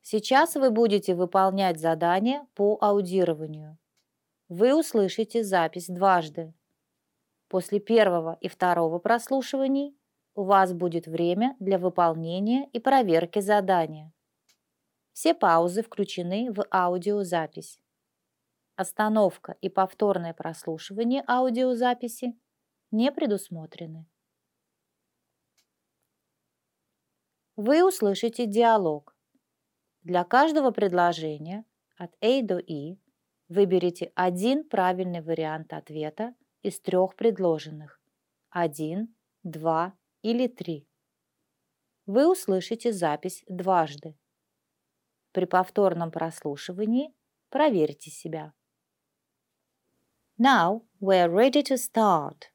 Сейчас вы будете выполнять задание по аудированию. Вы услышите запись дважды. После первого и второго прослушиваний у вас будет время для выполнения и проверки задания. Все паузы включены в аудиозапись. Остановка и повторное прослушивание аудиозаписи не предусмотрены. Вы услышите диалог. Для каждого предложения от A до I выберите один правильный вариант ответа из 3 предложенных – 1, 2 или 3. Вы услышите запись дважды. При повторном прослушивании проверьте себя. Now we're ready to start.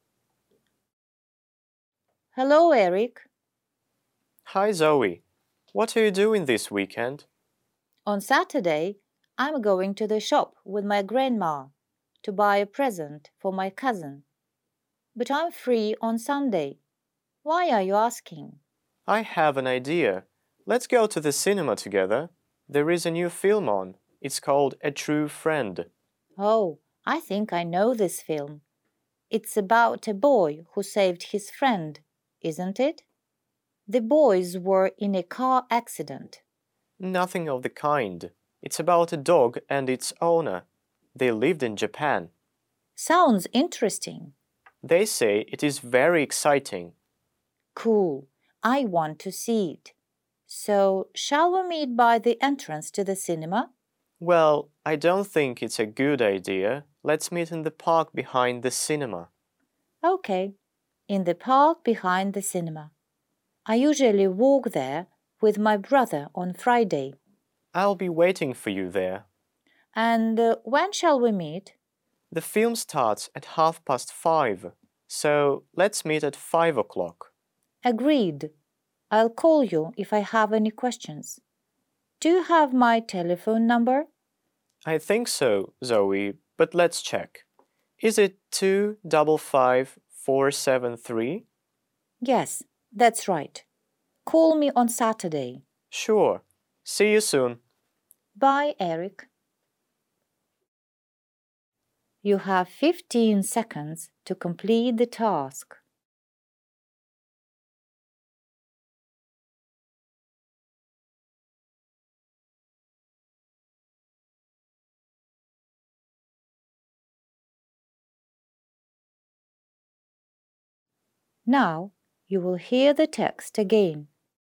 Hello, Eric. Hi Zoe, what are you doing this weekend? On Saturday, I'm going to the shop with my grandma to buy a present for my cousin. But I'm free on Sunday. Why are you asking? I have an idea. Let's go to the cinema together. There is a new film on. It's called A True Friend. Oh, I think I know this film. It's about a boy who saved his friend, isn't it? The boys were in a car accident. Nothing of the kind. It's about a dog and its owner. They lived in Japan. Sounds interesting. They say it is very exciting. Cool. I want to see it. So, shall we meet by the entrance to the cinema? Well, I don't think it's a good idea. Let's meet in the park behind the cinema. Okay, in the park behind the cinema. I usually walk there with my brother on Friday. I'll be waiting for you there. And when shall we meet? The film starts at 5:30, so let's meet at 5 o'clock. Agreed. I'll call you if I have any questions. Do you have my telephone number? I think so, Zoe, but let's check. Is it 255473? Yes, that's right. Call me on Saturday. Sure. See you soon. Bye, Eric. You have 15 seconds to complete the task. Now you will hear the text again.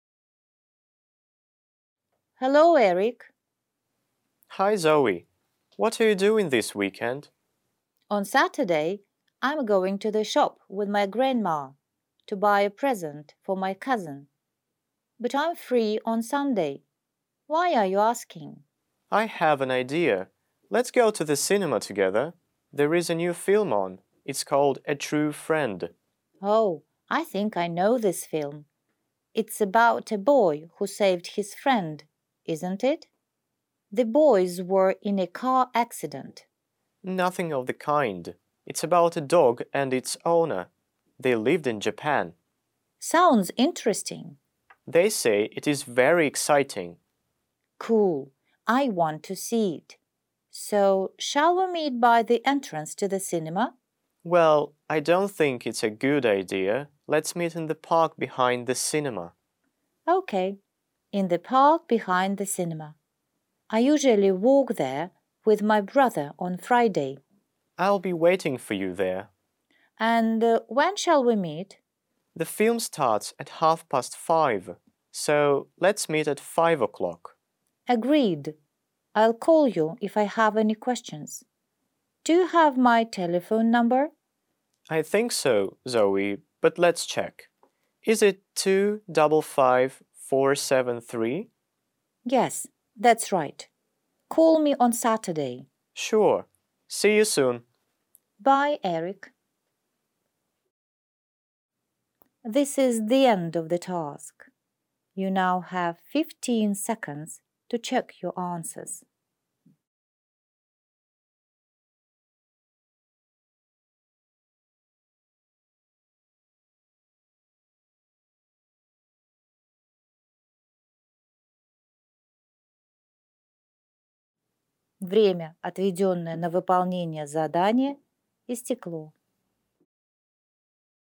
Hello, Eric. Hi, Zoe. What are you doing this weekend? On Saturday, I'm going to the shop with my grandma to buy a present for my cousin. But I'm free on Sunday. Why are you asking? I have an idea. Let's go to the cinema together. There is a new film on. It's called A True Friend. Oh, I think I know this film. It's about a boy who saved his friend, isn't it? The boys were in a car accident. Nothing of the kind. It's about a dog and its owner. They lived in Japan. Sounds interesting. They say it is very exciting. Cool. I want to see it. So, shall we meet by the entrance to the cinema? Well, I don't think it's a good idea. Let's meet in the park behind the cinema. Okay, in the park behind the cinema. I usually walk there with my brother on Friday. I'll be waiting for you there. And when shall we meet? The film starts at 5:30, so let's meet at 5 o'clock. Agreed. I'll call you if I have any questions. Do you have my telephone number? I think so, Zoe, but let's check. Is it 255473? Yes, that's right. Call me on Saturday. Sure. See you soon. Bye, Eric. This is the end of the task. You now have 15 seconds to check your answers. Время, отведенное на выполнение задания, истекло.